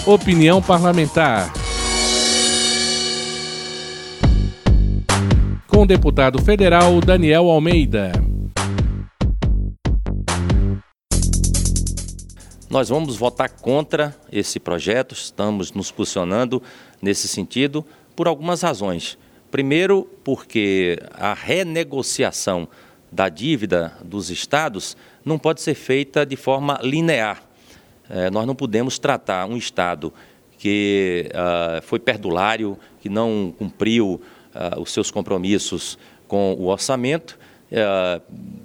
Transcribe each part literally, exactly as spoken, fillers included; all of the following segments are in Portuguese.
Opinião parlamentar. Com o deputado federal Daniel Almeida. Nós vamos votar contra esse projeto, estamos nos posicionando nesse sentido por algumas razões. Primeiro, porque a renegociação da dívida dos estados não pode ser feita de forma linear. É, nós não podemos tratar um estado que uh, foi perdulário, que não cumpriu uh, os seus compromissos com o orçamento, uh,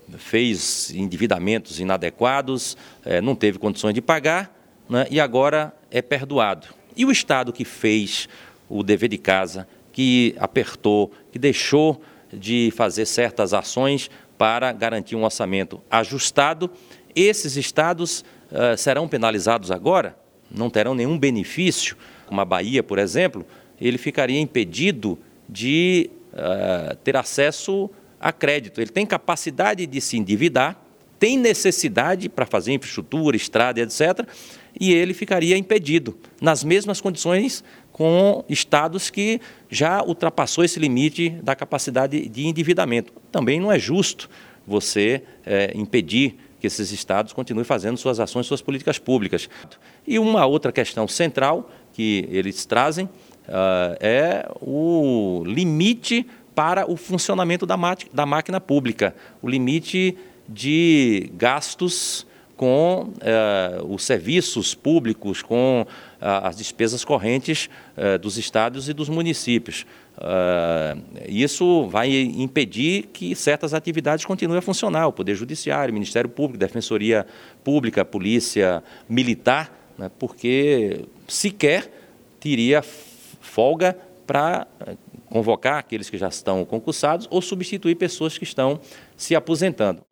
fez endividamentos inadequados, uh, não teve condições de pagar, né, e agora é perdoado. E o estado que fez o dever de casa, que apertou, que deixou de fazer certas ações para garantir um orçamento ajustado, esses estados uh, serão penalizados agora, não terão nenhum benefício, como a Bahia, por exemplo, ele ficaria impedido de uh, ter acesso a crédito. Ele tem capacidade de se endividar, tem necessidade para fazer infraestrutura, estrada, etcétera, e ele ficaria impedido, nas mesmas condições com estados que já ultrapassou esse limite da capacidade de endividamento. Também não é justo você é, impedir que esses estados continuem fazendo suas ações, suas políticas públicas. E uma outra questão central que eles trazem uh, é o limite para o funcionamento da, da máquina pública, o limite de gastos com uh, os serviços públicos, com uh, as despesas correntes uh, dos estados e dos municípios. Uh, isso vai impedir que certas atividades continuem a funcionar, o Poder Judiciário, Ministério Público, Defensoria Pública, Polícia Militar, né, porque sequer teria folga para convocar aqueles que já estão concursados ou substituir pessoas que estão se aposentando.